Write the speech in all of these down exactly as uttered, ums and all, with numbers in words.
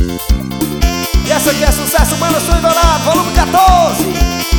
E essa aqui é sucesso, mano, Sonho Dourado, volume quatorze.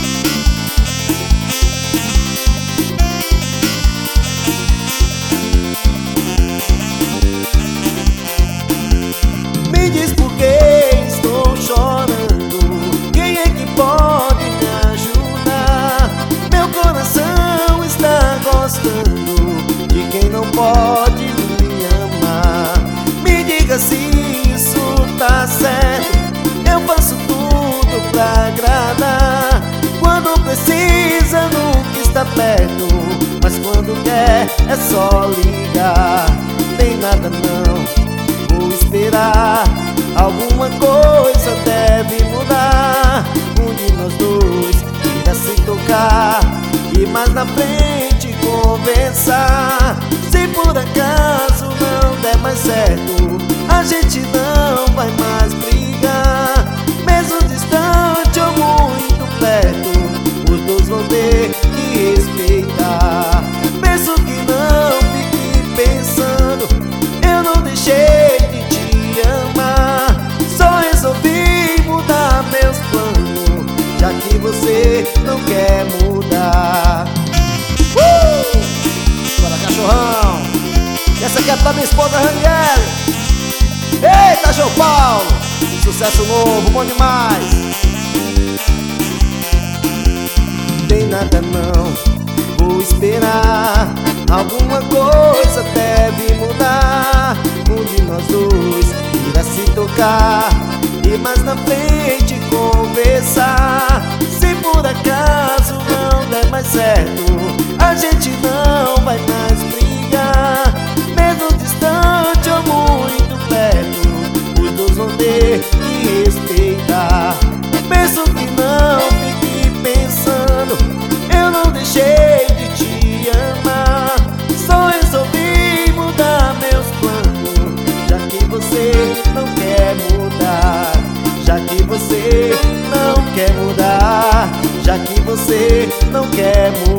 Me diz por que estou chorando, quem é que pode me ajudar? Meu coração está gostando de quem não pode me amar. Me diga se isso tá certo, eu faço tudo pra agradar. Quando precisa nunca está perto, mas quando quer é só ligar. Tem nada não, vou esperar. Alguma coisa deve mudar. Um de nós dois irá se tocar e mais na frente conversar. Se por acaso não der mais certo, a gente não vai mais brigar. Mesmo distante ou muito perto, os dois vão ter que respeitar. Penso que não fique pensando, eu não deixei de te amar. Só resolvi mudar meus planos, já que você não quer mudar. Uh! Bora, cachorrão. E essa aqui é pra minha esposa Raniele. Eita, João Paulo, sucesso novo, bom demais. Tem nada não, vou esperar. Alguma coisa deve mudar. Um de nós dois irá se tocar e mais na frente conversar. Se por acaso não der mais certo, a gente não vai mais brigar. Mesmo distante ou muito perto, os dois vão ter que respeitar. Penso que não fique pensando, eu não deixei de te amar. Só resolvi mudar meus planos, já que você não quer mudar. Já que você não quer mudar, já que você não quer mudar.